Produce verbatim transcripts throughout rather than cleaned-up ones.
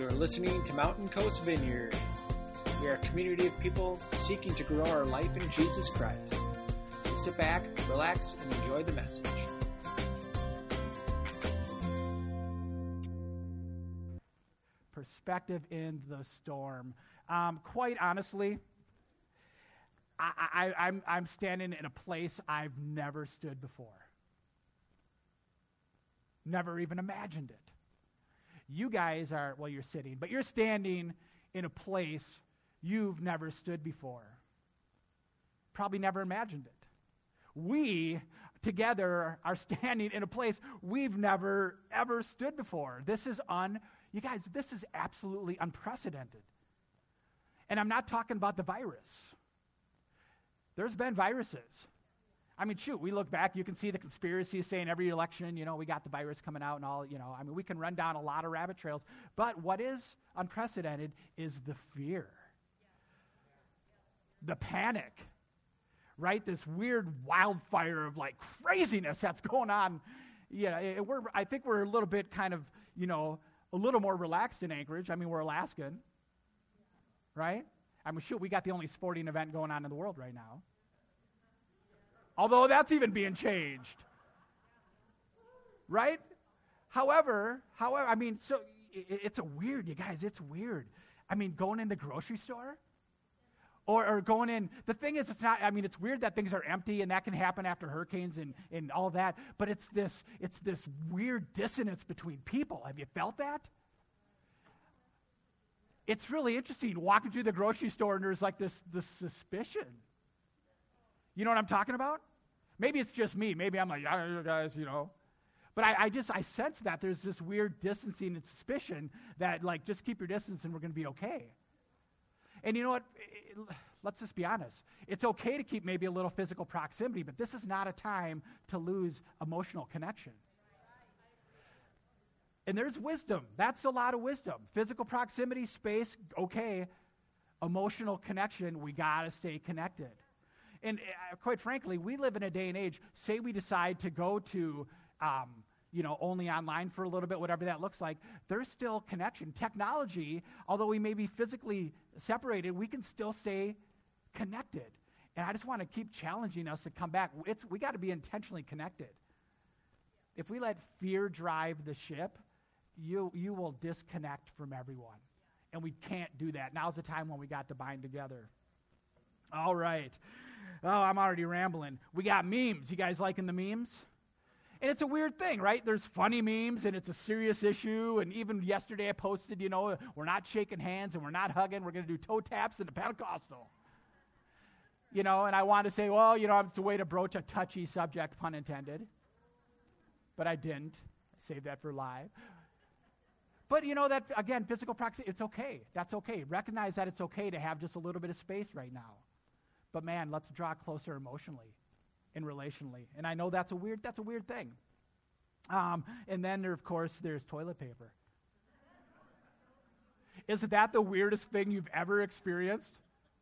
You're listening to Mountain Coast Vineyard. We are a community of people seeking to grow our life in Jesus Christ. So sit back, relax, and enjoy the message. Perspective in the storm. Um, quite honestly, I, I, I'm, I'm standing in a place I've never stood before. Never even imagined it. You guys are, well, you're sitting, but you're standing in a place you've never stood before. Probably never imagined it. We, together, are standing in a place we've never, ever stood before. This is un, you guys, this is absolutely unprecedented. And I'm not talking about the virus. There's been viruses. I mean, shoot, we look back, you can see the conspiracy saying every election, you know, we got the virus coming out and all, you know, I mean, we can run down a lot of rabbit trails. But what is unprecedented is the fear, the panic, right? This weird wildfire of like craziness that's going on. Yeah, it, we're, I think we're a little bit kind of, you know, a little more relaxed in Anchorage. I mean, we're Alaskan, right? I mean, shoot, we got the only sporting event going on in the world right now. Although that's even being changed. Right? However, however, I mean, so it, it's a weird, you guys, it's weird. I mean, going in the grocery store or, or going in, the thing is, it's not, I mean, it's weird that things are empty and that can happen after hurricanes and, and all that, but it's this, it's this weird dissonance between people. Have you felt that? It's really interesting walking through the grocery store and there's like this, this suspicion. You know what I'm talking about? Maybe it's just me. Maybe I'm like, yeah, guys, you know. But I, I just, I sense that there's this weird distancing and suspicion that, like, just keep your distance and we're going to be okay. And you know what? It, let's just be honest. It's okay to keep maybe a little physical proximity, but this is not a time to lose emotional connection. And there's wisdom. That's a lot of wisdom. Physical proximity, space, okay. Emotional connection, we got to stay connected. And uh, quite frankly, we live in a day and age, say we decide to go to, um, you know, only online for a little bit, whatever that looks like, there's still connection. Technology, although we may be physically separated, we can still stay connected. And I just want to keep challenging us to come back. It's, we got to be intentionally connected. If we let fear drive the ship, you, you will disconnect from everyone. And we can't do that. Now's the time when we got to bind together. All right. Oh, I'm already rambling. We got memes. You guys liking the memes? And it's a weird thing, right? There's funny memes, and it's a serious issue. And even yesterday I posted, you know, we're not shaking hands and we're not hugging. We're going to do toe taps in the Pentecostal. You know, and I wanted to say, well, you know, it's a way to broach a touchy subject, pun intended. But I didn't. I saved that for live. But, you know, that, again, physical proximity, it's okay. That's okay. Recognize that it's okay to have just a little bit of space right now. But man, let's draw closer emotionally and relationally. And I know that's a weird, that's a weird thing. Um, and then there, of course, there's toilet paper. Isn't that the weirdest thing you've ever experienced?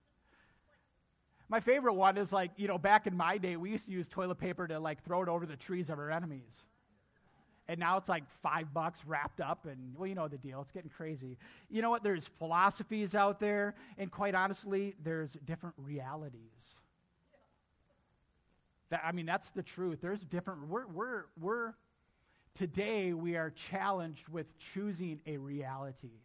My favorite one is like, you know, back in my day, we used to use toilet paper to like throw it over the trees of our enemies. And now it's like five bucks wrapped up, and, well, you know the deal. It's getting crazy. You know what? There's philosophies out there, and quite honestly, there's different realities. That, I mean, that's the truth. There's different, we're, we're, we're, today we are challenged with choosing a reality.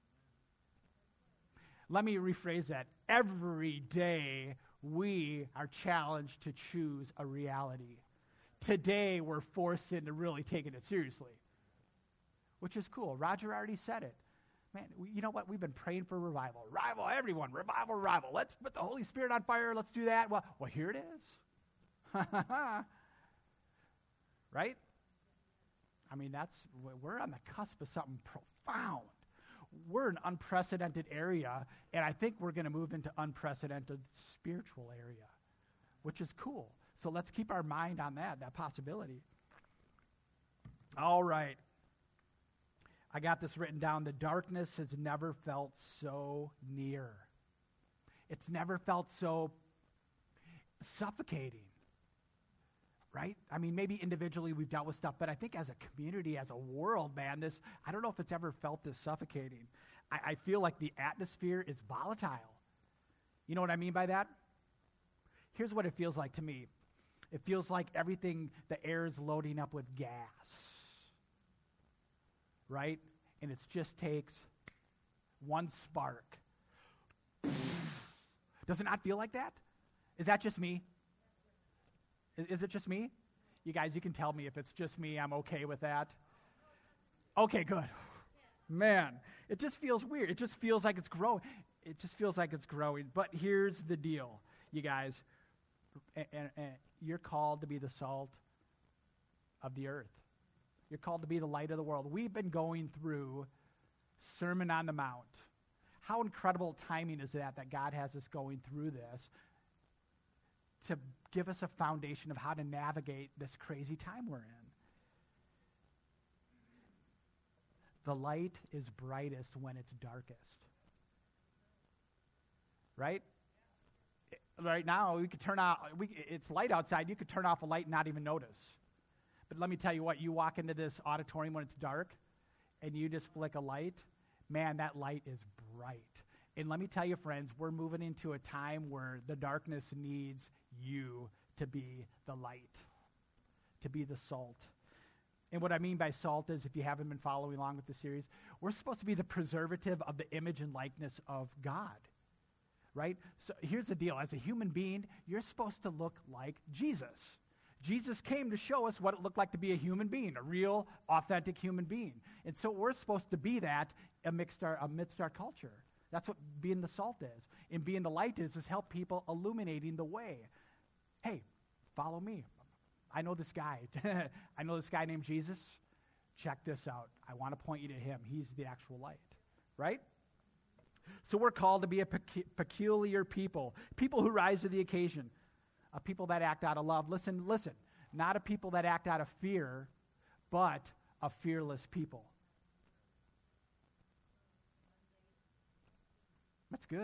Let me rephrase that. Every day we are challenged to choose a reality. Today, we're forced into really taking it seriously, which is cool. Roger already said it. Man, we, you know what? We've been praying for revival. Revival, everyone. Revival, revival. Let's put the Holy Spirit on fire. Let's do that. Well, well here it is. Right? I mean, that's, we're on the cusp of something profound. We're an unprecedented area, and I think we're going to move into unprecedented spiritual area, which is cool. So let's keep our mind on that, that possibility. All right. I got this written down. The darkness has never felt so near. It's never felt so suffocating. right? I mean, maybe individually we've dealt with stuff, but I think as a community, as a world, man, this, I don't know if it's ever felt this suffocating. I, I feel like the atmosphere is volatile. You know what I mean by that? Here's what it feels like to me. It feels like everything, the air is loading up with gas, right? And it just takes one spark. Does it not feel like that? Is that just me? Is, is it just me? You guys, you can tell me if it's just me. I'm okay with that. Okay, good. Man, it just feels weird. It just feels like it's growing. It just feels like it's growing. But here's the deal, you guys. And, and, and you're called to be the salt of the earth. You're called to be the light of the world. We've been going through Sermon on the Mount. How incredible timing is that, that God has us going through this to give us a foundation of how to navigate this crazy time we're in. The light is brightest when it's darkest. Right? Right now, we could turn off, we, it's light outside, you could turn off a light and not even notice. But let me tell you what, you walk into this auditorium when it's dark, and you just flick a light, man, that light is bright. And let me tell you, friends, we're moving into a time where the darkness needs you to be the light, to be the salt. And what I mean by salt is, if you haven't been following along with the series, we're supposed to be the preservative of the image and likeness of God, right? So here's the deal. As a human being, you're supposed to look like Jesus. Jesus came to show us what it looked like to be a human being, a real, authentic human being. And so we're supposed to be that amidst our, amidst our culture. That's what being the salt is. And being the light is, is help people illuminating the way. Hey, follow me. I know this guy. I know this guy named Jesus. Check this out. I want to point you to him. He's the actual light, right? So we're called to be a pecu- peculiar people, people who rise to the occasion, a people that act out of love. Listen, listen, not a people that act out of fear, but a fearless people. That's good.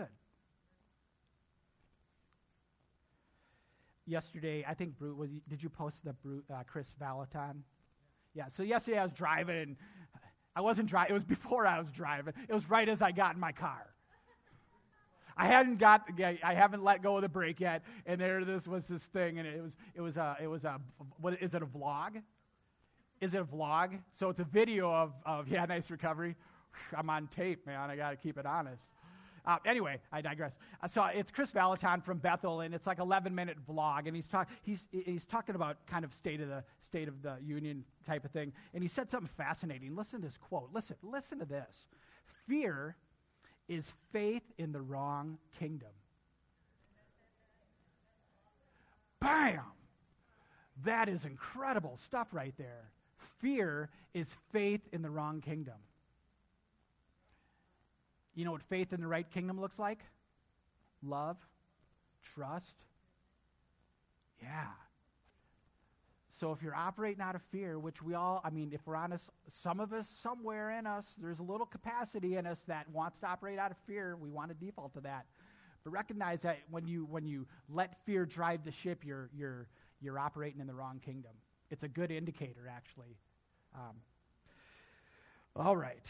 Yesterday, I think, Bru, was, did you post the Bru, uh, Chris Valentine? Yeah, so yesterday I was driving, and I wasn't driving, it was before I was driving. It was right as I got in my car. I hadn't got, I haven't let go of the brake yet, and there this was this thing, and it was, it was a, it was a, what, is it a vlog? Is it a vlog? So it's a video of, of yeah, nice recovery. I'm on tape, man, I got to keep it honest. Uh, anyway, I digress. Uh, so it's Chris Valentine from Bethel, and it's like eleven minute vlog, and he's talk he's he's talking about kind of state of the state of the union type of thing, and he said something fascinating. Listen to this quote. Listen, listen to this. Fear is faith in the wrong kingdom. Bam! That is incredible stuff right there. Fear is faith in the wrong kingdom. You know what faith in the right kingdom looks like? Love, trust. Yeah. So if you're operating out of fear, which we all, I mean, if we're honest, some of us, somewhere in us, there's a little capacity in us that wants to operate out of fear. We want to default to that. But recognize that when you when you let fear drive the ship, you're you're you're operating in the wrong kingdom. It's a good indicator, actually. Um, all right.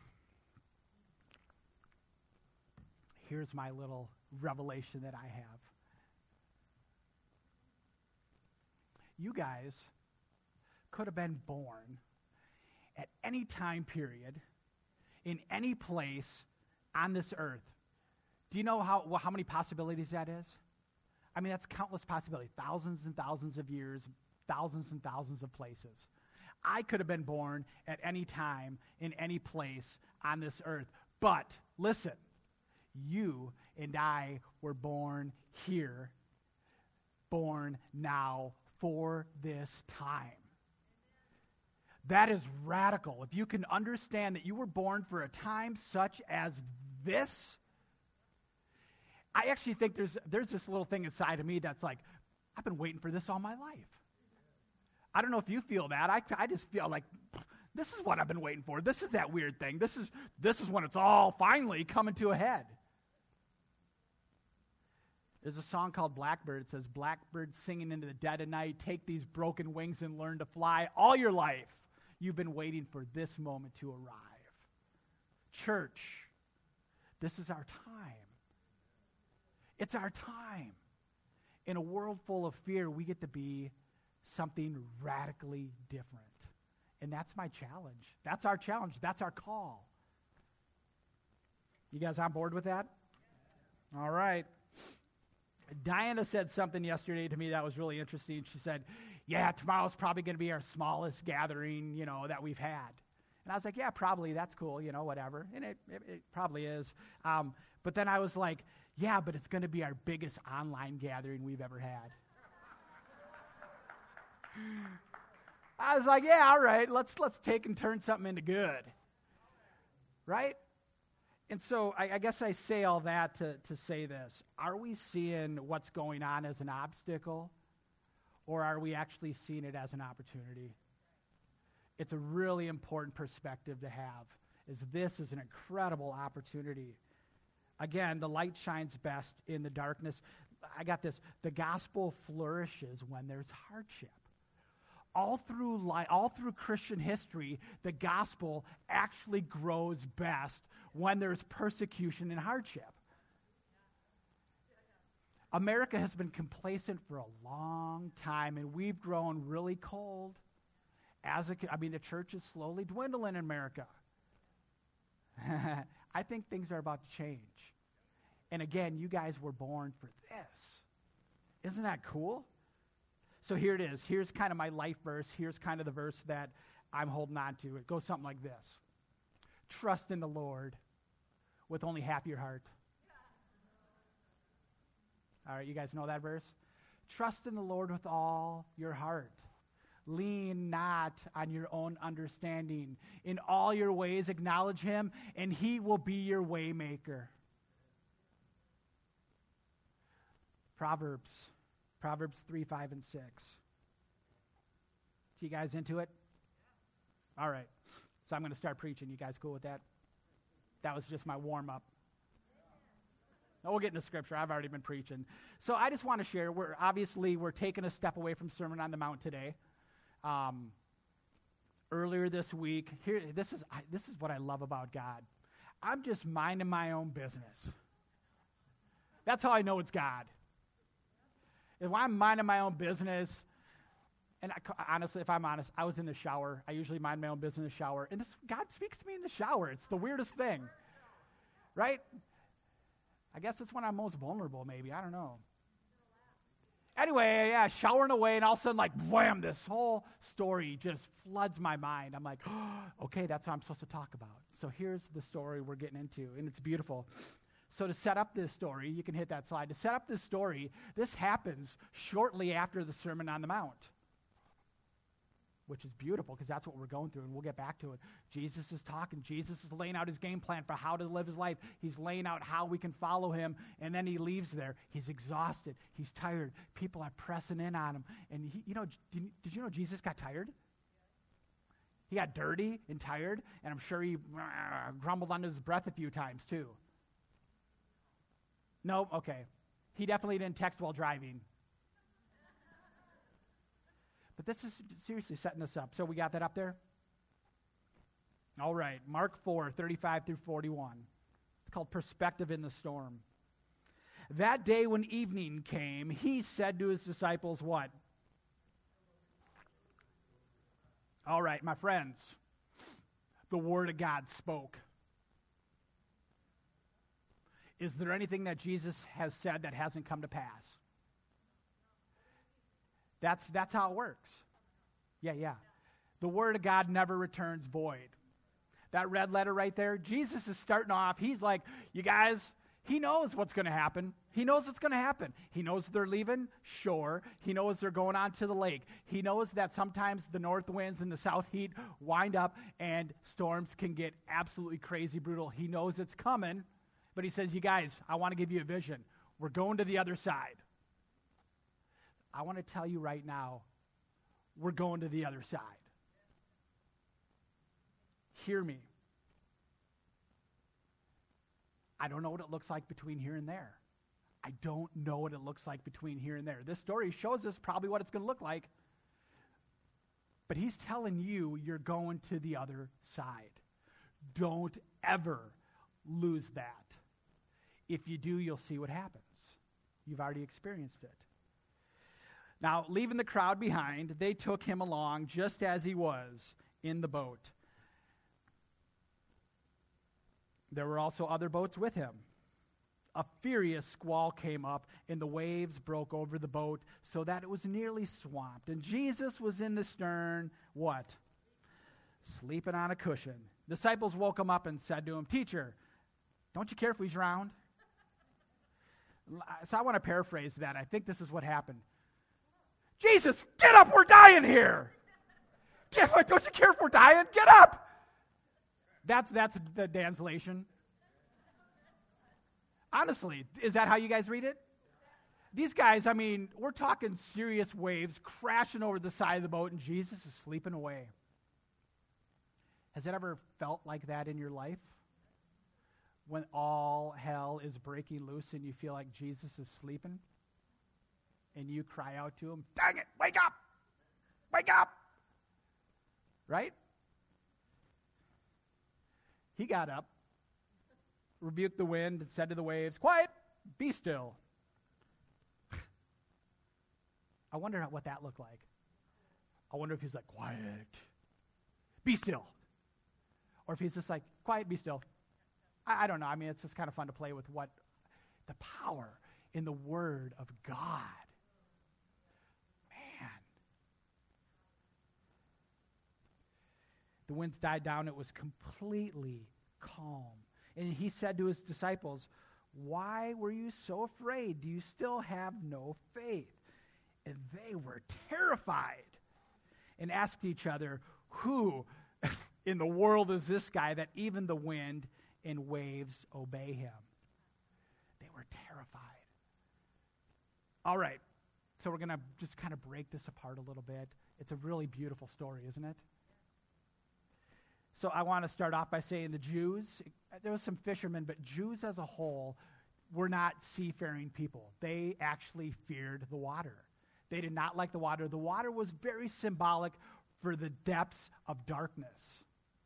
Here's my little revelation that I have. You guys could have been born at any time period, in any place on this earth. Do you know how, well, how many possibilities that is? I mean, that's countless possibilities. Thousands and thousands of years, thousands and thousands of places. I could have been born at any time, in any place on this earth. But, listen, you and I were born here, born now for this time. That is radical. If you can understand that you were born for a time such as this, I actually think there's there's this little thing inside of me that's like, I've been waiting for this all my life. I don't know if you feel that. I, I just feel like, this is what I've been waiting for. This is that weird thing. This is this is when it's all finally coming to a head. There's a song called Blackbird. It says, blackbird singing into the dead of night, take these broken wings and learn to fly. All your life, you've been waiting for this moment to arrive. Church, this is our time. It's our time. In a world full of fear, we get to be something radically different. And that's my challenge. That's our challenge. That's our call. You guys on board with that? All right. Diana said something yesterday to me that was really interesting. She said, yeah, tomorrow's probably going to be our smallest gathering, you know, that we've had. And I was like, yeah, probably. That's cool, you know, whatever. And it, it, it probably is. Um, but then I was like, yeah, but it's going to be our biggest online gathering we've ever had. I was like, yeah, all right, let's let's take and turn something into good. Right? And so I, I guess I say all that to, to say this. Are we seeing what's going on as an obstacle, or are we actually seeing it as an opportunity? It's a really important perspective to have, is this is an incredible opportunity. Again, the light shines best in the darkness. I got this. The gospel flourishes when there's hardship. All through li- all through Christian history, the gospel actually grows best when there's persecution and hardship. America has been complacent for a long time, and we've grown really cold. As a, I mean, the church is slowly dwindling in America. I think things are about to change. And again, you guys were born for this. Isn't that cool? So here it is. Here's kind of my life verse. Here's kind of the verse that I'm holding on to. It goes something like this. Trust in the Lord with only half your heart. All right, you guys know that verse? Trust in the Lord with all your heart. Lean not on your own understanding. In all your ways acknowledge him, and he will be your way maker. Proverbs. Proverbs three, five, and six. See you guys into it? All right. So I'm going to start preaching. You guys cool with that? That was just my warm-up. Now we'll get into Scripture. I've already been preaching. So I just want to share. We're obviously, we're taking a step away from Sermon on the Mount today. Um, earlier this week, here, this is I, this is what I love about God. I'm just minding my own business. That's how I know it's God. If I'm minding my own business, and I, honestly, if I'm honest, I was in the shower. I usually mind my own business in the shower. And this, God speaks to me in the shower. It's the weirdest thing. Right? I guess it's when I'm most vulnerable, maybe. I don't know. Anyway, yeah, showering away, and all of a sudden, like, wham, this whole story just floods my mind. I'm like, oh, okay, that's what I'm supposed to talk about. So here's the story we're getting into, and it's beautiful. So to set up this story, you can hit that slide. To set up this story, this happens shortly after the Sermon on the Mount, which is beautiful because that's what we're going through, and we'll get back to it. Jesus is talking. Jesus is laying out his game plan for how to live his life. He's laying out how we can follow him, and then he leaves there. He's exhausted. He's tired. People are pressing in on him. And, he, you know, did, did you know Jesus got tired? He got dirty and tired, and I'm sure he uh, grumbled under his breath a few times too. No? Okay. He definitely didn't text while driving. But this is seriously setting this up. So we got that up there? All right. Mark four, thirty-five through forty-one. It's called Perspective in the Storm. That day when evening came, he said to his disciples what? All right, my friends. The Word of God spoke. Is there anything that Jesus has said that hasn't come to pass? That's that's how it works. Yeah, yeah. The Word of God never returns void. That red letter right there, Jesus is starting off. He's like, you guys, he knows what's going to happen. He knows what's going to happen. He knows they're leaving shore. He knows they're going on to the lake. He knows that sometimes the north winds and the south heat wind up and storms can get absolutely crazy brutal. He knows it's coming. But he says, you guys, I want to give you a vision. We're going to the other side. I want to tell you right now, we're going to the other side. Hear me. I don't know what it looks like between here and there. I don't know what it looks like between here and there. This story shows us probably what it's going to look like. But he's telling you you're going to the other side. Don't ever lose that. If you do, you'll see what happens. You've already experienced it. Now, leaving the crowd behind, they took him along just as he was in the boat. There were also other boats with him. A furious squall came up, and the waves broke over the boat so that it was nearly swamped. And Jesus was in the stern, what? Sleeping on a cushion. Disciples woke him up and said to him, "Teacher, don't you care if we drowned?" So I want to paraphrase that. I think this is what happened. "Jesus, get up, we're dying here. Get, don't you care if we're dying? Get up." That's, that's the translation. Honestly, is that how you guys read it? These guys, I mean, we're talking serious waves crashing over the side of the boat, and Jesus is sleeping away. Has it ever felt like that in your life? When all hell is breaking loose and you feel like Jesus is sleeping? And you cry out to him, "Dang it, wake up! Wake up!" Right? He got up, rebuked the wind, and said to the waves, "Quiet, be still." I wonder what that looked like. I wonder if he's like, "Quiet, be still." Or if he's just like, "Quiet, be still." I, I don't know. I mean, it's just kind of fun to play with what the power in the Word of God. Man. The winds died down. It was completely calm. And he said to his disciples, "Why were you so afraid? Do you still have no faith?" And they were terrified and asked each other, "Who in the world is this guy that even the wind and waves obey him?" They were terrified. All right, so we're going to just kind of break this apart a little bit. It's a really beautiful story, isn't it? So I want to start off by saying the Jews, there was some fishermen, but Jews as a whole were not seafaring people. They actually feared the water. They did not like the water. The water was very symbolic for the depths of darkness.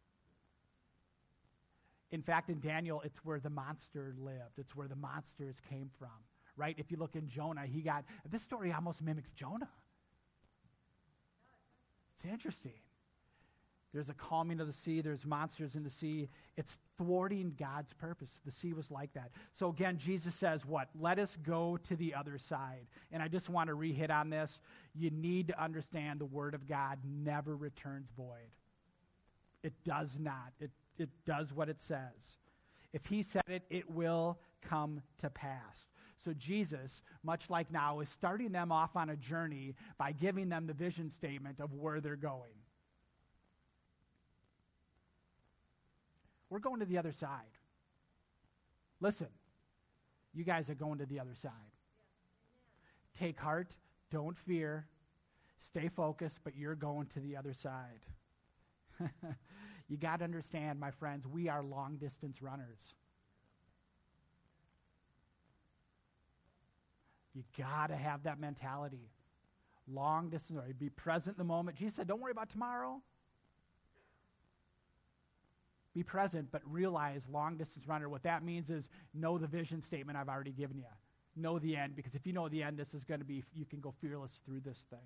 In fact, in Daniel, it's where the monster lived. It's where the monsters came from, right? If you look in Jonah, he got, this story almost mimics Jonah. It's interesting. There's a calming of the sea. There's monsters in the sea. It's thwarting God's purpose. The sea was like that. So again, Jesus says what? Let us go to the other side. And I just want to re-hit on this. You need to understand the Word of God never returns void. It does not. It, it does what it says. If he said it, it will come to pass. So Jesus, much like now, is starting them off on a journey by giving them the vision statement of where they're going. We're going to the other side. Listen, you guys are going to the other side. Take heart, don't fear, stay focused, but you're going to the other side. You got to understand, my friends, we are long-distance runners. You got to have that mentality. Long distance, or be present in the moment. Jesus said, don't worry about tomorrow. Be present, but realize long-distance runner. What that means is know the vision statement I've already given you. Know the end, because if you know the end, this is going to be, you can go fearless through this thing.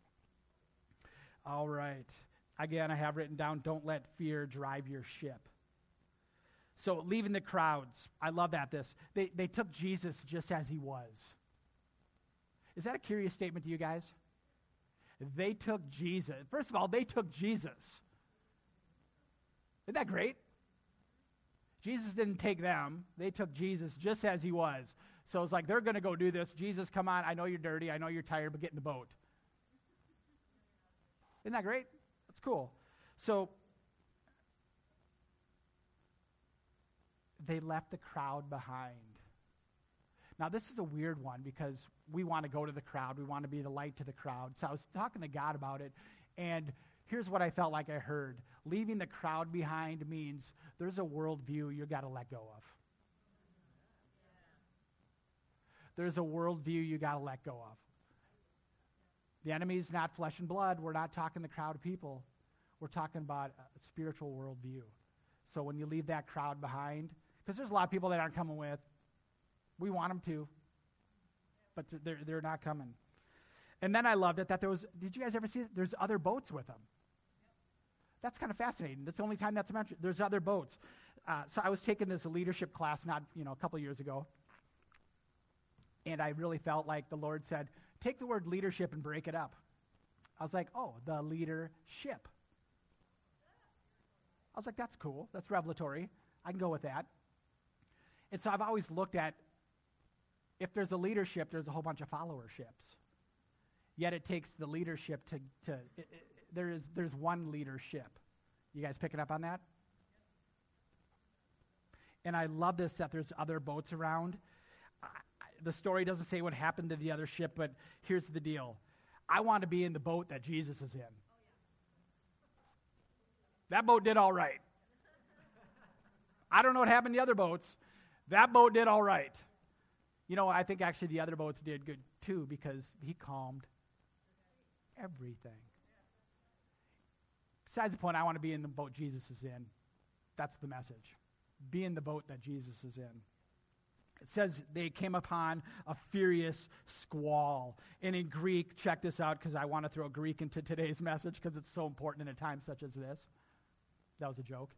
All right. Again, I have written down, don't let fear drive your ship. So leaving the crowds, I love that this. They, they took Jesus just as he was. Is that a curious statement to you guys? They took Jesus. First of all, they took Jesus. Isn't that great? Jesus didn't take them. They took Jesus just as he was. So it's like, they're going to go do this. Jesus, come on. I know you're dirty. I know you're tired, but get in the boat. Isn't that great? That's cool. So they left the crowd behind. Now, this is a weird one because we want to go to the crowd. We want to be the light to the crowd. So I was talking to God about it, and here's what I felt like I heard. Leaving the crowd behind means there's a worldview you got to let go of. There's a worldview you got to let go of. The enemy's not flesh and blood. We're not talking the crowd of people. We're talking about a spiritual worldview. So when you leave that crowd behind, because there's a lot of people that aren't coming with. We want them to, but they're, they're not coming. And then I loved it that there was, did you guys ever see it? There's other boats with them. That's kind of fascinating. That's the only time that's mentioned. There's other boats. Uh, so I was taking this leadership class not, you know, a couple years ago, and I really felt like the Lord said, take the word leadership and break it up. I was like, oh, the leadership. I was like, that's cool. That's revelatory. I can go with that. And so I've always looked at, if there's a leadership, there's a whole bunch of followerships. Yet it takes the leadership to, to it, it, there is, there's one leadership. You guys picking up on that? And I love this, that there's other boats around. I, I, the story doesn't say what happened to the other ship, but here's the deal. I want to be in the boat that Jesus is in. That boat did all right. I don't know what happened to the other boats. That boat did all right. You know, I think actually the other boats did good too, because he calmed everything. Besides the point, I want to be in the boat Jesus is in. That's the message. Be in the boat that Jesus is in. It says they came upon a furious squall. And in Greek, check this out, because I want to throw Greek into today's message because it's so important in a time such as this. That was a joke.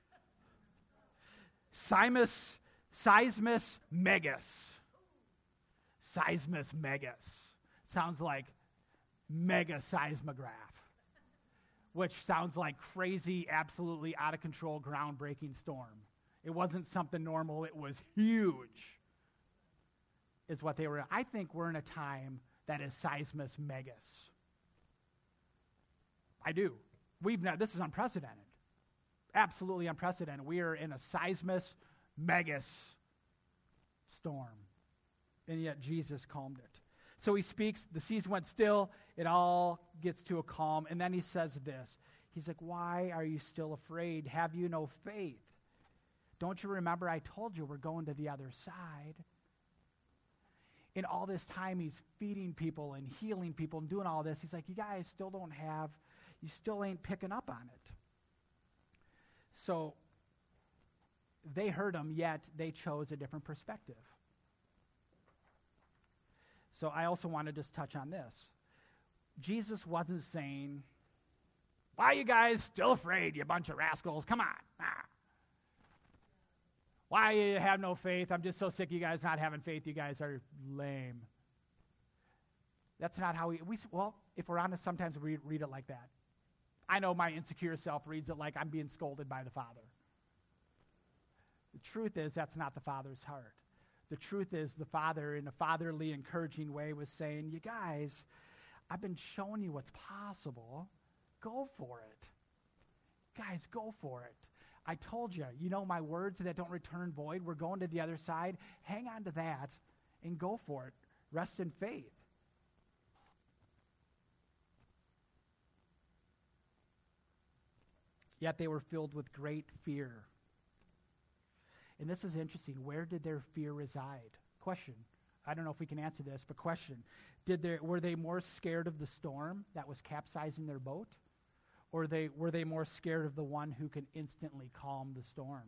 Simus, seismus megas. Seismus megas. Sounds like mega seismograph, which sounds like crazy, absolutely out of control, groundbreaking storm. It wasn't something normal. It was huge, is what they were. I think we're in a time that is seismus megas. I do. We've not, this is unprecedented. Absolutely unprecedented. We are in a seismus megas storm. And yet Jesus calmed it. So he speaks, the seas went still, it all gets to a calm, and then he says this. He's like, why are you still afraid? Have you no faith? Don't you remember I told you we're going to the other side? In all this time, he's feeding people and healing people and doing all this. He's like, you guys still don't have, you still ain't picking up on it. So they heard him, yet they chose a different perspective. So I also want to just touch on this. Jesus wasn't saying, why are you guys still afraid, you bunch of rascals? Come on. Ah. Why you have no faith? I'm just so sick of you guys not having faith. You guys are lame. That's not how we, we well, if we're honest, sometimes we read it like that. I know my insecure self reads it like I'm being scolded by the Father. The truth is, that's not the Father's heart. The truth is, the Father, in a fatherly, encouraging way, was saying, you guys, I've been showing you what's possible. Go for it. Guys, go for it. I told you, you know my words that don't return void. We're going to the other side. Hang on to that and go for it. Rest in faith. Yet they were filled with great fear. And this is interesting. Where did their fear reside? Question. I don't know if we can answer this, but question. Did they, were they more scared of the storm that was capsizing their boat? Or they, were they more scared of the one who can instantly calm the storm?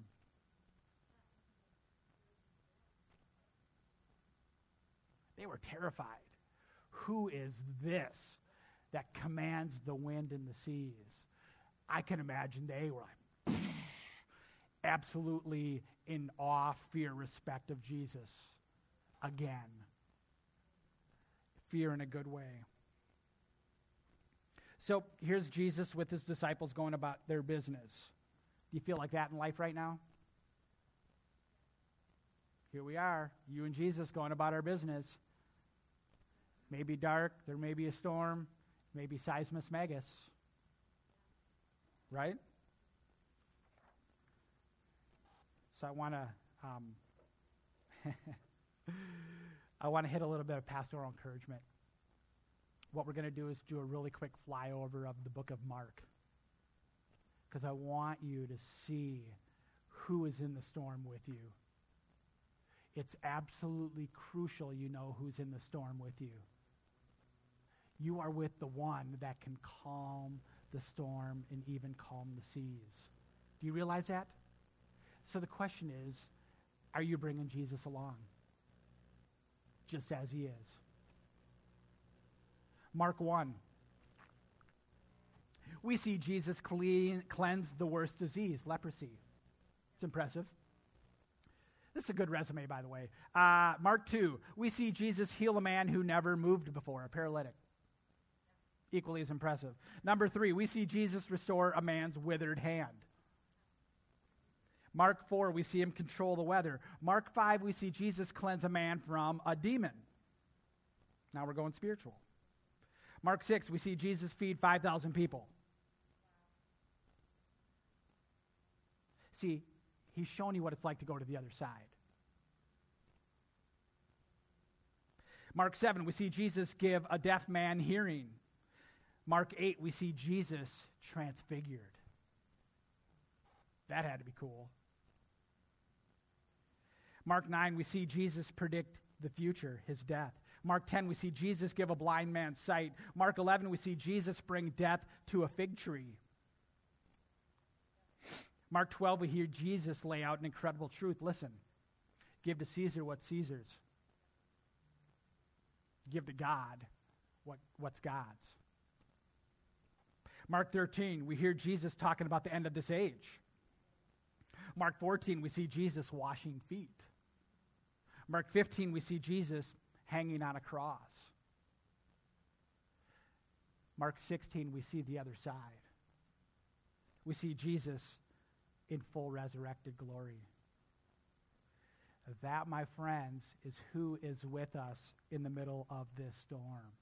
They were terrified. Who is this that commands the wind and the seas? I can imagine they were like, absolutely in awe, fear, respect of Jesus again. Fear in a good way. So here's Jesus with his disciples going about their business. Do you feel like that in life right now? Here we are, you and Jesus going about our business. Maybe dark, there may be a storm, maybe seismus megas. Right? So I want to um, I want to hit a little bit of pastoral encouragement. What we're going to do is do a really quick flyover of the book of Mark, because I want you to see who is in the storm with you. it's absolutely crucial you know who's in the storm with you. You are with the one that can calm the storm and even calm the seas. Do you realize that? So the question is, are you bringing Jesus along? Just as he is. Mark one. We see Jesus clean, cleanse the worst disease, leprosy. It's impressive. This is a good resume, by the way. Uh, Mark two. We see Jesus heal a man who never moved before, a paralytic. Equally as impressive. Number three, we see Jesus restore a man's withered hand. Mark four, we see him control the weather. Mark five, we see Jesus cleanse a man from a demon. Now we're going spiritual. Mark six, we see Jesus feed five thousand people. See, he's shown you what it's like to go to the other side. Mark seven, we see Jesus give a deaf man hearing. Mark eight, we see Jesus transfigured. That had to be cool. Mark nine, we see Jesus predict the future, his death. Mark ten, we see Jesus give a blind man sight. Mark eleven, we see Jesus bring death to a fig tree. Mark twelve, we hear Jesus lay out an incredible truth. Listen, give to Caesar what's Caesar's. Give to God what, what's God's. Mark thirteen, we hear Jesus talking about the end of this age. Mark fourteen, we see Jesus washing feet. Mark fifteen, we see Jesus hanging on a cross. Mark sixteen, we see the other side. We see Jesus in full resurrected glory. That, my friends, is who is with us in the middle of this storm.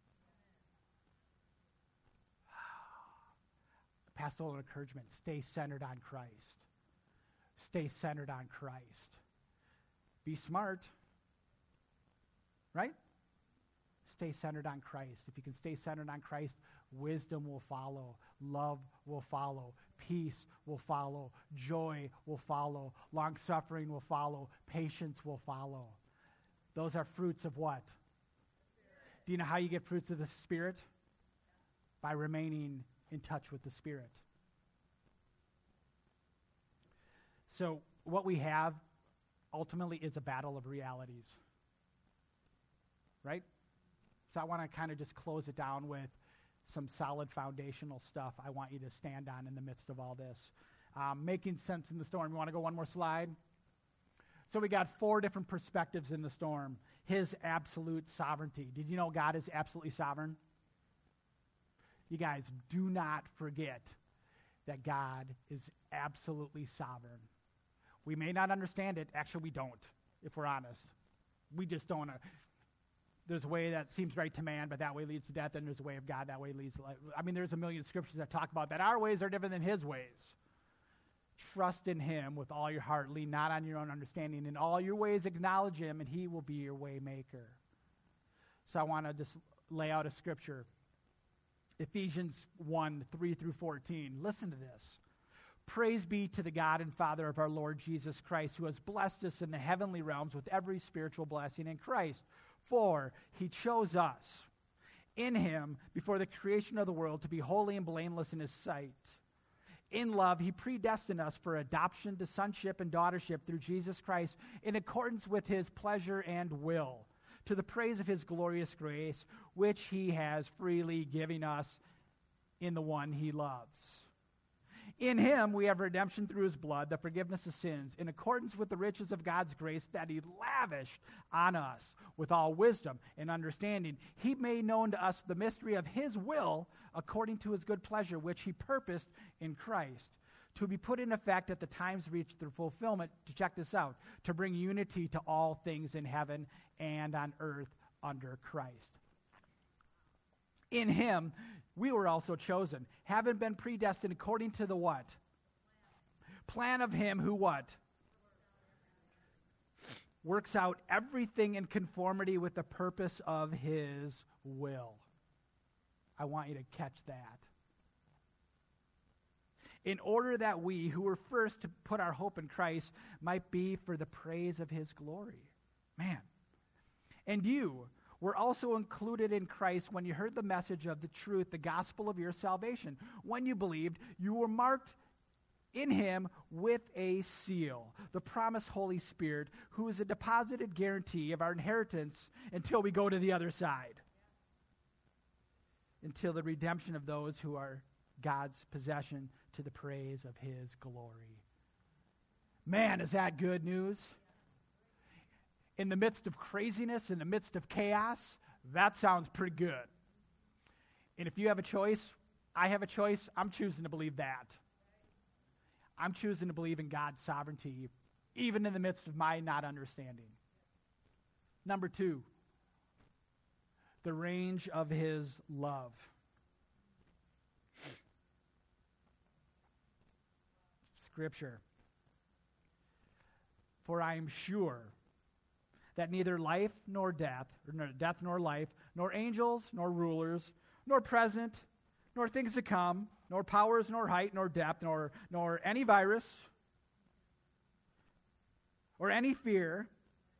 Pastoral encouragement, stay centered on Christ. Stay centered on Christ. Be smart, right? Stay centered on Christ. If you can stay centered on Christ, wisdom will follow, love will follow, peace will follow, joy will follow, long-suffering will follow, patience will follow. Those are fruits of what? Do you know how you get fruits of the Spirit? By remaining in touch with the Spirit. So what we have ultimately is a battle of realities. Right? So I want to kind of just close it down with some solid foundational stuff I want you to stand on in the midst of all this. Um, making sense in the storm. You want to go one more slide? So we got four different perspectives in the storm. His absolute sovereignty. Did you know God is absolutely sovereign? You guys, do not forget that God is absolutely sovereign. We may not understand it. Actually, we don't, if we're honest. We just don't. Uh, there's a way that seems right to man, but that way leads to death, and there's a way of God, that way leads to life. I mean, there's a million scriptures that talk about that. Our ways are different than his ways. Trust in him with all your heart. Lean not on your own understanding. In all your ways, acknowledge him, and he will be your way maker. So I want to just lay out a scripture. Ephesians one, three through fourteen. Listen to this. Praise be to the God and Father of our Lord Jesus Christ, who has blessed us in the heavenly realms with every spiritual blessing in Christ. For he chose us in him before the creation of the world to be holy and blameless in his sight. In love, he predestined us for adoption to sonship and daughtership through Jesus Christ in accordance with his pleasure and will, to the praise of his glorious grace, which he has freely given us in the one he loves. In him we have redemption through his blood, the forgiveness of sins, in accordance with the riches of God's grace that he lavished on us with all wisdom and understanding. He made known to us the mystery of his will according to his good pleasure, which he purposed in Christ, to be put in effect at the times reached through fulfillment, to check this out, to bring unity to all things in heaven and on earth under Christ. In him we were also chosen, having been predestined according to the what? Plan of him who what? Works out everything in conformity with the purpose of his will. I want you to catch that. In order that we, who were first to put our hope in Christ, might be for the praise of his glory. Man. And you were also included in Christ when you heard the message of the truth, the gospel of your salvation. When you believed, you were marked in him with a seal, the promised Holy Spirit, who is a deposited guarantee of our inheritance until we go to the other side, until the redemption of those who are God's possession to the praise of his glory. Man, is that good news? In the midst of craziness, in the midst of chaos, that sounds pretty good. And if you have a choice, I have a choice, I'm choosing to believe that. I'm choosing to believe in God's sovereignty, even in the midst of my not understanding. Number two, the range of his love. Scripture. For I am sure that neither life nor death, or no, death nor life, nor angels nor rulers, nor present, nor things to come, nor powers, nor height, nor depth, nor, nor any virus, or any fear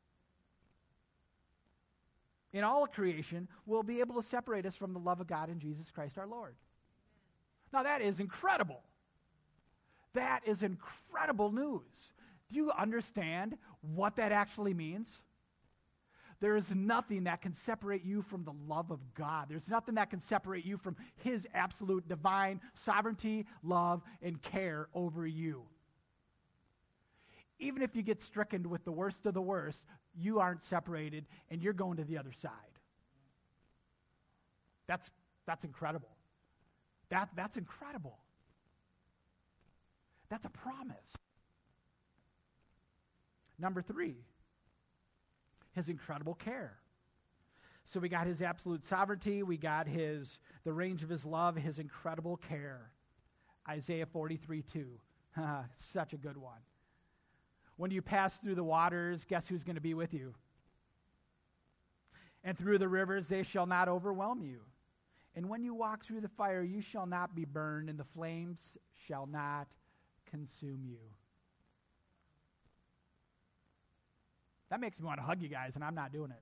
in all creation will be able to separate us from the love of God in Jesus Christ our Lord. Now that is incredible. That is incredible news. Do you understand what that actually means? There is nothing that can separate you from the love of God. There's nothing that can separate you from his absolute divine sovereignty, love, and care over you. Even if you get stricken with the worst of the worst, you aren't separated, and you're going to the other side. That's, that's incredible. That, that's incredible. That's a promise. Number three, his incredible care. So we got his absolute sovereignty, we got his the range of his love, his incredible care. Isaiah forty-three two, such a good one. When you pass through the waters, guess who's going to be with you? And through the rivers, they shall not overwhelm you. And when you walk through the fire, you shall not be burned, and the flames shall not consume you. That makes me want to hug you guys, and I'm not doing it.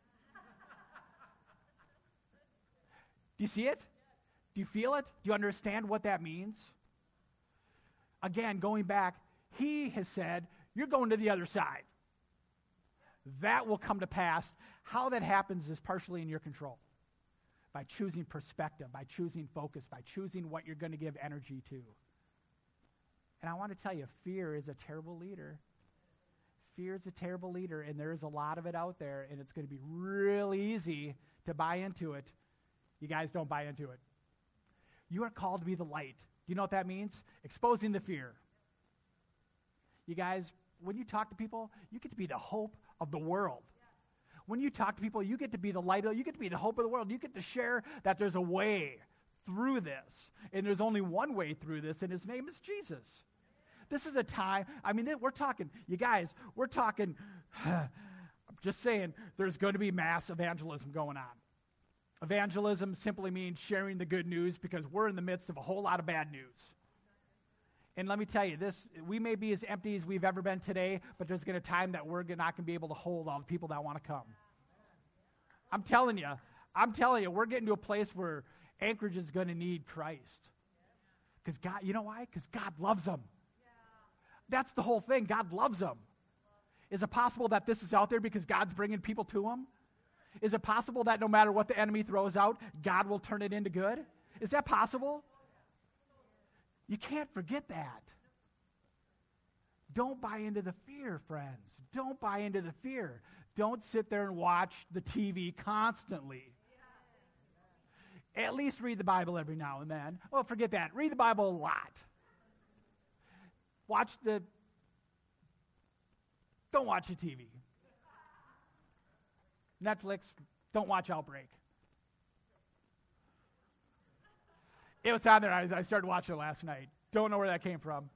Do you see it? Do you feel it? Do you understand what that means? Again, going back, he has said, you're going to the other side. That will come to pass. How that happens is partially in your control. By choosing perspective, by choosing focus, by choosing what you're going to give energy to. And I want to tell you, fear is a terrible leader. Fear is a terrible leader, and there is a lot of it out there, and it's going to be really easy to buy into it. You guys don't buy into it. You are called to be the light. Do you know what that means? Exposing the fear. You guys, when you talk to people, you get to be the hope of the world. When you talk to people, you get to be the light, you get to be the hope of the world. You get to share that there's a way through this, and there's only one way through this, and his name is Jesus. This is a time, I mean, we're talking, you guys, we're talking, I'm just saying, there's going to be mass evangelism going on. Evangelism simply means sharing the good news because we're in the midst of a whole lot of bad news. And let me tell you, this, we may be as empty as we've ever been today, but there's going to be a time that we're not going to be able to hold all the people that want to come. I'm telling you, I'm telling you, we're getting to a place where Anchorage is going to need Christ. Because God, you know why? Because God loves them. That's the whole thing. God loves them. Is it possible that this is out there because God's bringing people to them? Is it possible that no matter what the enemy throws out, God will turn it into good? Is that possible? You can't forget that. Don't buy into the fear, friends. Don't buy into the fear. Don't sit there and watch the T V constantly. At least read the Bible every now and then. Oh, forget that. Read the Bible a lot. Watch the, don't watch the T V. Netflix, don't watch Outbreak. It was on there, I, I started watching it last night. Don't know where that came from.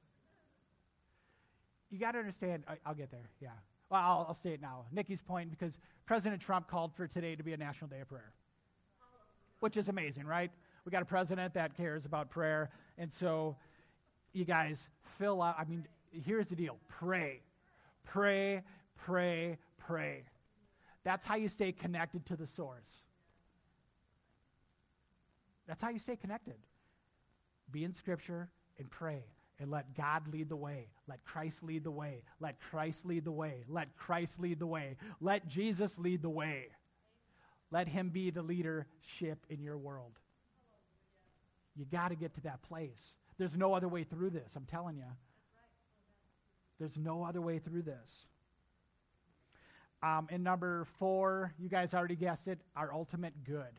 You got to understand, I, I'll get there, yeah. Well, I'll, I'll state it now. Nikki's point, because President Trump called for today to be a National Day of Prayer, which is amazing, right? We got a president that cares about prayer, and so you guys fill out, I mean, here's the deal. Pray, pray, pray, pray. That's how you stay connected to the source. That's how you stay connected. Be in Scripture and pray. And let God lead the way. Let Christ lead the way. Let Christ lead the way. Let Christ lead the way. Let Jesus lead the way. Let him be the leadership in your world. You got to get to that place. There's no other way through this, I'm telling you. There's no other way through this. Um, and number four, you guys already guessed it, our ultimate good.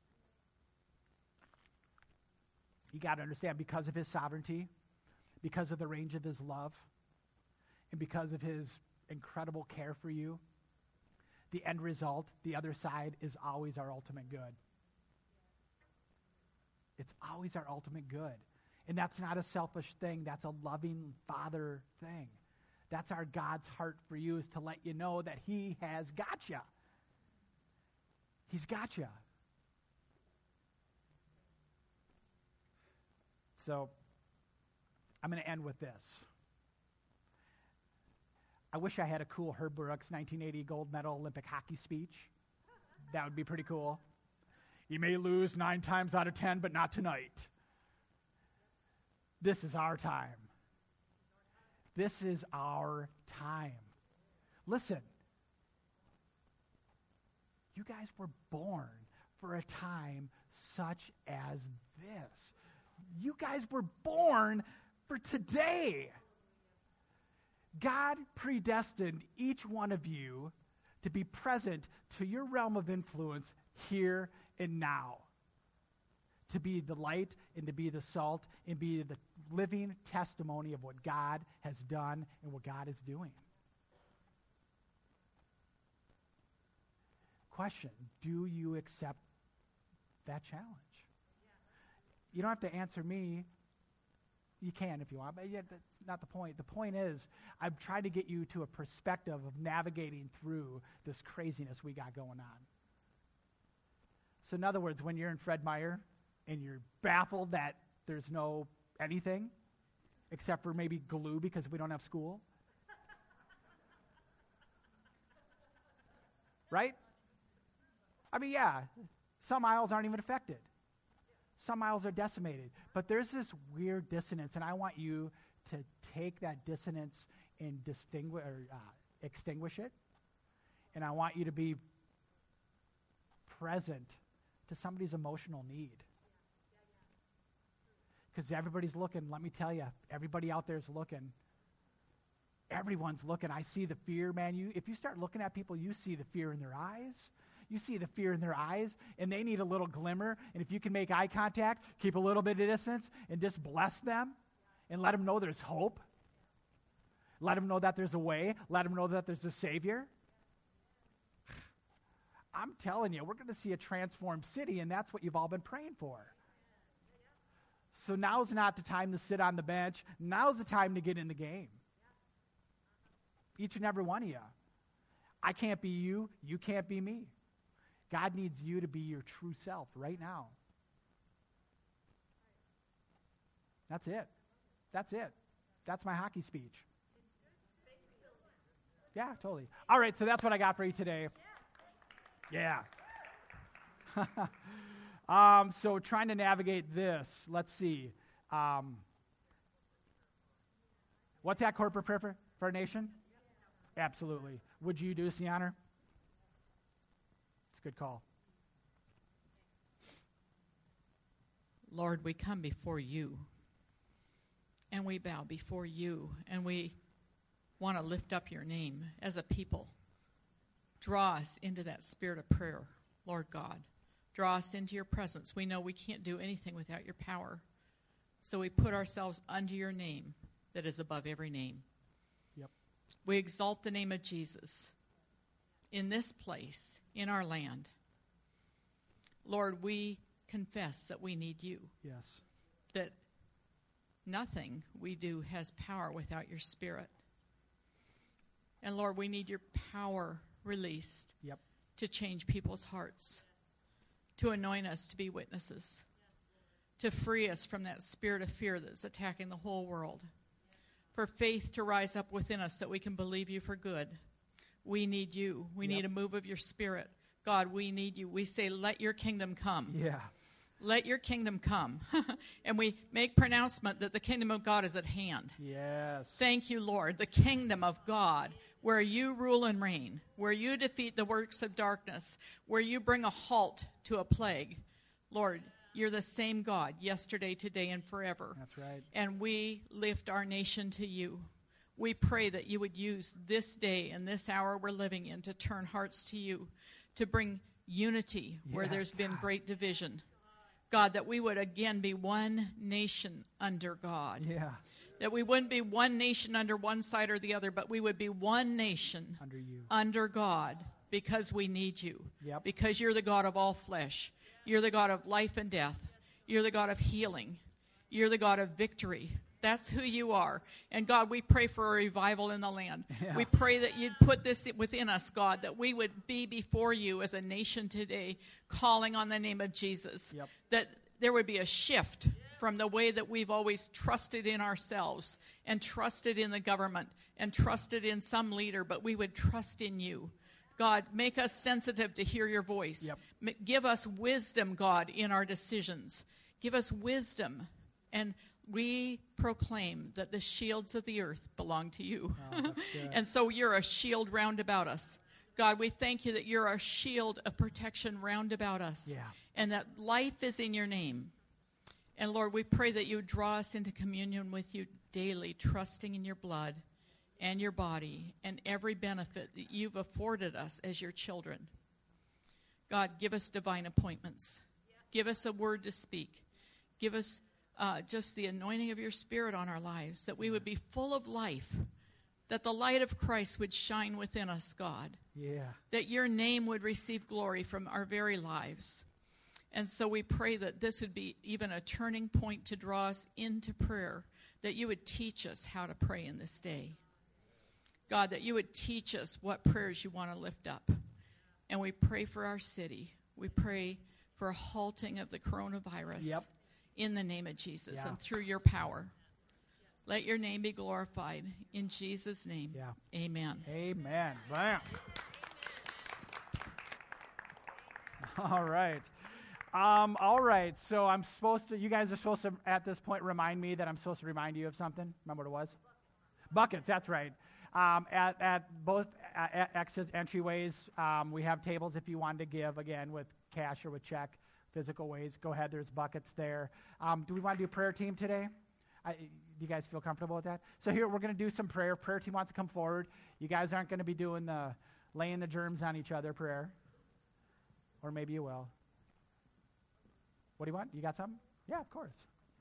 You got to understand, because of his sovereignty, because of the range of his love, and because of his incredible care for you, the end result, the other side, is always our ultimate good. It's always our ultimate good. And that's not a selfish thing. That's a loving Father thing. That's our God's heart for you, is to let you know that he has got you. He's got you. So, I'm going to end with this. I wish I had a cool Herb Brooks nineteen eighty gold medal Olympic hockey speech. That would be pretty cool. You may lose nine times out of ten, but not tonight. This is our time. This is our time. Listen, you guys were born for a time such as this. You guys were born for today. God predestined each one of you to be present to your realm of influence here and now. To be the light and to be the salt and be the living testimony of what God has done and what God is doing. Question, do you accept that challenge? You don't have to answer me. You can if you want, but yeah, that's not the point. The point is, I've tried to get you to a perspective of navigating through this craziness we got going on. So in other words, when you're in Fred Meyer and you're baffled that there's no anything except for maybe glue because we don't have school, right? I mean, yeah, some aisles aren't even affected. Some aisles are decimated. But there's this weird dissonance, and I want you to take that dissonance and distinguish or uh, extinguish it. And I want you to be present to somebody's emotional need. Because everybody's looking. Let me tell you, everybody out there is looking. Everyone's looking. I see the fear, man. You, if you start looking at people, you see the fear in their eyes. You see the fear in their eyes, and they need a little glimmer. And if you can make eye contact, keep a little bit of distance, and just bless them, and let them know there's hope. Let them know that there's a way. Let them know that there's a Savior. I'm telling you, we're going to see a transformed city, and that's what you've all been praying for. So now's not the time to sit on the bench. Now's the time to get in the game. Each and every one of you. I can't be you. You can't be me. God needs you to be your true self right now. That's it. That's it. That's my hockey speech. Yeah, totally. All right, so that's what I got for you today. Yeah. um, so trying to navigate this. Let's see. Um, what's that corporate prayer for, for our nation? Absolutely. Would you do us the honor? It's a good call. Lord, we come before you, and we bow before you, and we want to lift up your name as a people. Draw us into that spirit of prayer, Lord God. Draw us into your presence. We know we can't do anything without your power, so we put ourselves under your name that is above every name. Yep. We exalt the name of Jesus in this place, in our land. Lord, we confess that we need you. Yes. That nothing we do has power without your spirit. And Lord, we need your power released Yep. to change people's hearts, to anoint us to be witnesses, to free us from that spirit of fear that's attacking the whole world, for faith to rise up within us that we can believe you for good, We need you. We Yep. need a move of your Spirit. God, we need you. We say, let your kingdom come. Yeah. Let your kingdom come. And we make pronouncement that the kingdom of God is at hand. Yes. Thank you, Lord. The kingdom of God, where you rule and reign, where you defeat the works of darkness, where you bring a halt to a plague. Lord, you're the same God yesterday, today, and forever. That's right. And we lift our nation to you. We pray that you would use this day and this hour we're living in to turn hearts to you, to bring unity where Yeah, there's been God. great division. God, that we would again be one nation under God. Yeah. That we wouldn't be one nation under one side or the other, but we would be one nation Under you. under God because we need you. Yep. Because you're the God of all flesh. You're the God of life and death. You're the God of healing. You're the God of victory. That's who you are. And God, we pray for a revival in the land. Yeah. We pray that you'd put this within us, God, that we would be before you as a nation today, calling on the name of Jesus. Yep. That there would be a shift from the way that we've always trusted in ourselves and trusted in the government and trusted in some leader, but we would trust in you. God, make us sensitive to hear your voice. Yep. M- Give us wisdom, God, in our decisions. Give us wisdom. And we proclaim that the shields of the earth belong to you. Oh, that's good. And so you're a shield round about us. God, we thank you that you're a shield of protection round about us. Yeah. And that life is in your name. And Lord, we pray that you draw us into communion with you daily, trusting in your blood and your body and every benefit that you've afforded us as your children. God, give us divine appointments. Give us a word to speak. Give us uh, just the anointing of your Spirit on our lives, that we would be full of life, that the light of Christ would shine within us, God, Yeah. that your name would receive glory from our very lives. And so we pray that this would be even a turning point to draw us into prayer, that you would teach us how to pray in this day. God, that you would teach us what prayers you want to lift up. And we pray for our city. We pray for a halting of the coronavirus. Yep. In the name of Jesus Yeah. and through your power. Let your name be glorified. In Jesus' name, Yeah. amen. Amen. Bam. All right. Um, all right. So I'm supposed to, you guys are supposed to, at this point, remind me that I'm supposed to remind you of something. Remember what it was? Buckets, that's right. Um, at, at both uh, exit entryways, um, we have tables if you wanted to give, again, with cash or with check, physical ways. Go ahead, there's buckets there. Um, do we want to do prayer team today? I, do you guys feel comfortable with that? So here, we're going to do some prayer. Prayer team wants to come forward. You guys aren't going to be doing the laying the germs on each other prayer. Or maybe you will. What do you want? You got something? Yeah, of course.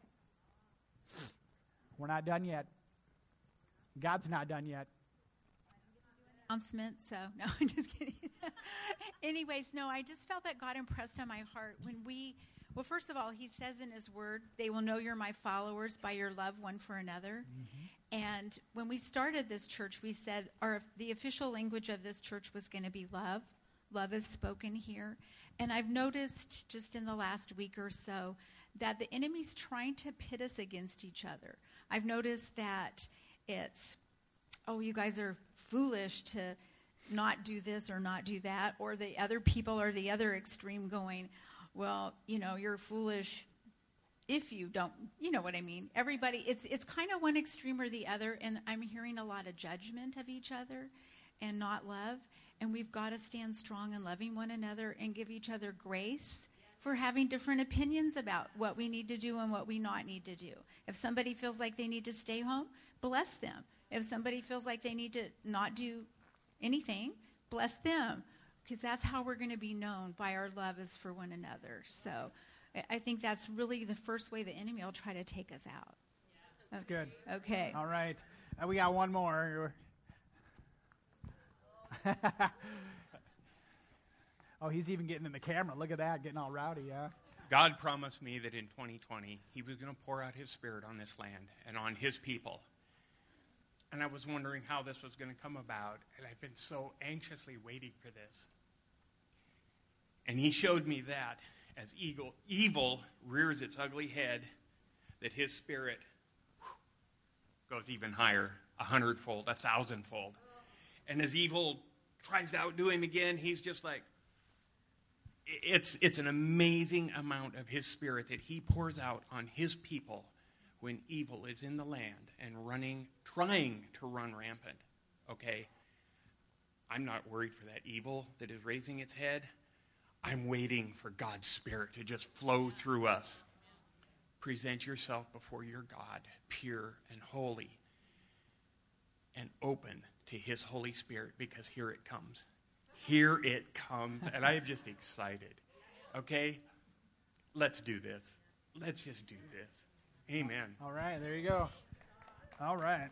We're not done yet. God's not done yet. Announcement, so no, I'm just kidding. Anyways, no, I just felt that God impressed on my heart when we, well, first of all, he says in his word, they will know you're my followers by your love one for another. Mm-hmm. And when we started this church, we said our the official language of this church was going to be love. Love is spoken here. And I've noticed just in the last week or so that the enemy's trying to pit us against each other. I've noticed that it's, oh, you guys are foolish to not do this or not do that, or the other people are the other extreme going, well, you know, you're foolish if you don't, you know what I mean. Everybody, it's it's kind of one extreme or the other, and I'm hearing a lot of judgment of each other and not love, and we've got to stand strong in loving one another and give each other grace for having different opinions about what we need to do and what we not need to do. If somebody feels like they need to stay home, bless them. If somebody feels like they need to not do anything, bless them, because that's how we're going to be known, by our love is for one another. So I think that's really the first way the enemy will try to take us out. That's Okay. good. Okay. All right. Uh, we got one more. Oh, he's even getting in the camera. Look at that, getting all rowdy, yeah? God promised me that in twenty twenty, he was going to pour out his Spirit on this land and on his people. And I was wondering how this was going to come about, and I've been so anxiously waiting for this. And he showed me that as evil, evil rears its ugly head, that his Spirit whew, goes even higher, a hundredfold, a thousandfold. And as evil tries to outdo him again. He's just like, it's, it's an amazing amount of his spirit that he pours out on his people when evil is in the land and running, trying to run rampant, okay? I'm not worried for that evil that is raising its head. I'm waiting for God's Spirit to just flow through us. Present yourself before your God, pure and holy, and open to his Holy Spirit, because here it comes. Here it comes, and I am just excited. Okay? Let's do this. Let's just do this. Amen. All right, there you go. All right.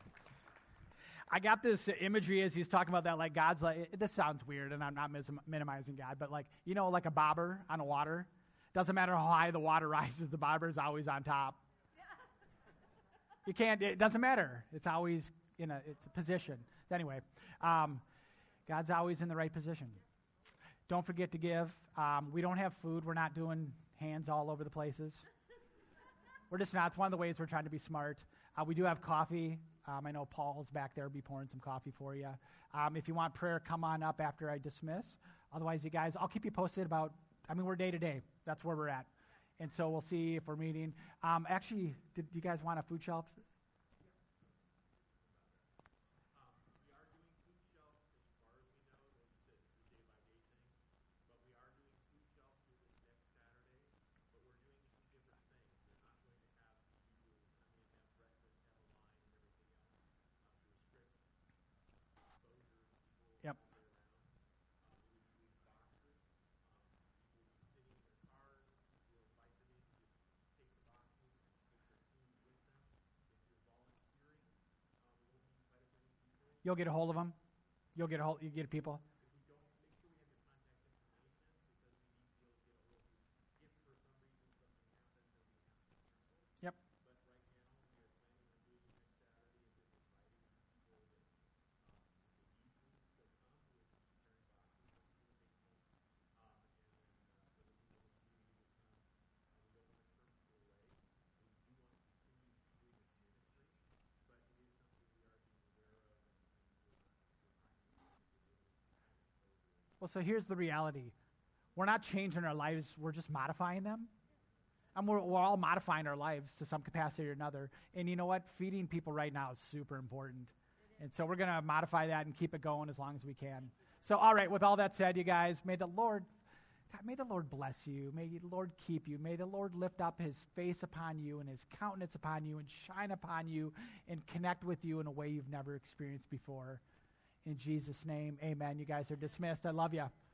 I got this imagery as he's talking about that, like God's like, it, this sounds weird, and I'm not mis- minimizing God, but like, you know, like a bobber on the water. Doesn't matter how high the water rises, the bobber is always on top. You can't, it doesn't matter. It's always in a, it's a position. Anyway, um, God's always in the right position. Don't forget to give. Um, we don't have food. We're not doing hands all over the places. We're just not. It's one of the ways we're trying to be smart. Uh, we do have coffee. Um, I know Paul's back there. Will be pouring some coffee for you. Um, if you want prayer, come on up after I dismiss. Otherwise, you guys, I'll keep you posted about, I mean, we're day to day. That's where we're at. And so we'll see if we're meeting. Um, actually, did you guys want a food shelf? Yep. You'll get a hold of them. You'll get a hold. You get people. Yep. Well, so here's the reality. We're not changing our lives. We're just modifying them. And we're, we're all modifying our lives to some capacity or another. And you know what? Feeding people right now is super important. And so we're going to modify that and keep it going as long as we can. So, all right, with all that said, you guys, may the Lord, God, may the Lord bless you. May the Lord keep you. May the Lord lift up his face upon you and his countenance upon you and shine upon you and connect with you in a way you've never experienced before. In Jesus' name, amen. You guys are dismissed. I love you.